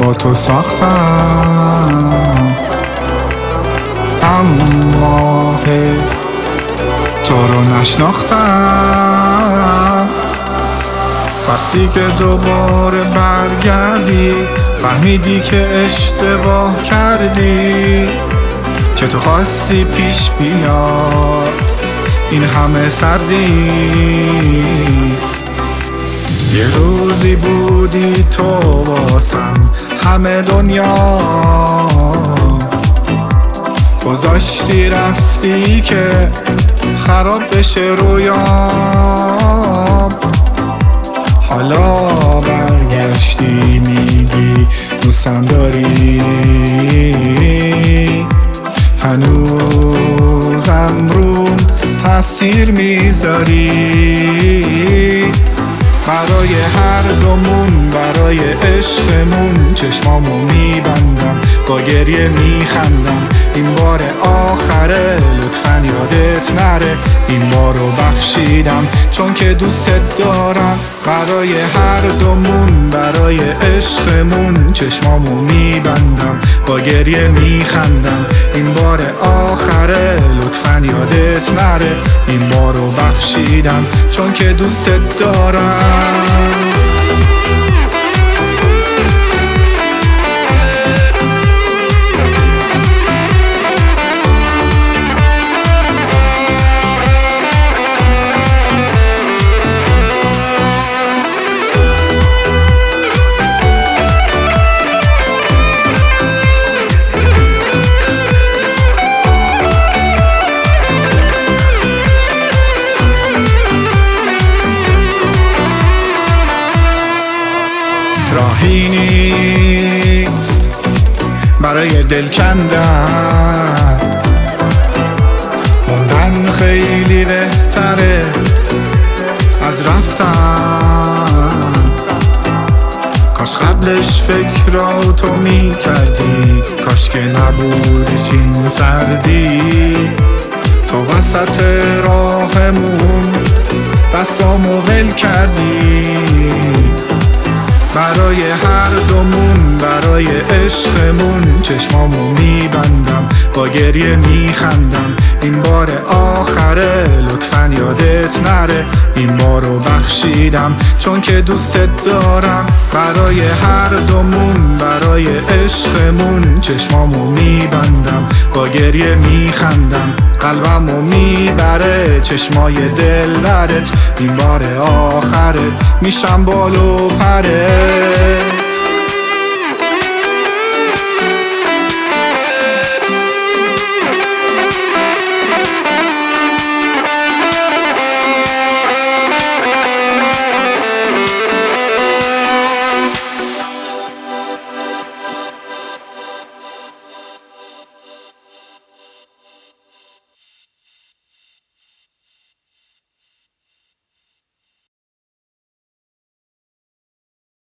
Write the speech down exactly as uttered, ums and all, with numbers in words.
با تو ساختم، اما حیف تو رو نشناختم. خواستی که دوباره برگردی، فهمیدی که اشتباه کردی. چطور خواستی پیش بیاد این همه سردی؟ یه روزی بودی تو واسم همه دنیا، گذاشتی رفتی که خراب بشه رویام. حالا برگشتی میگی دوستم داری، هنوزم روم تاثیر میذاری. برای هر دومون، برای عشقمون چشمامو میبندم، با گریه میخندم. این بار آخره، لطفاً یادت نره این بارو بخشیدم چون که دوستت دارم. برای هر دومون، برای عشقمون چشمامو میبندم، با گریه میخندم. این بار آخره، لطفاً یادت نره این بارو بخشیدم چون که دوستت دارم. راهی نیست برای دل کندن، موندن خیلی بهتره از رفتن. کاش قبلش فکراتو می کردی، کاش که نبودش این سردی. تو وسط راهمون دستامو ول کردی. برای هر دومون، برای عشقمون چشمامو میبندم، با گریه میخندم. این بار آخره، لطفاً یادت نره این بارو بخشیدم چون که دوستت دارم. برای هر دومون، برای عشقمون چشمامو میبندم، با گریه میخندم. قلبمو میبره چشمای دل برت، این بار آخره میشم بال و پرت.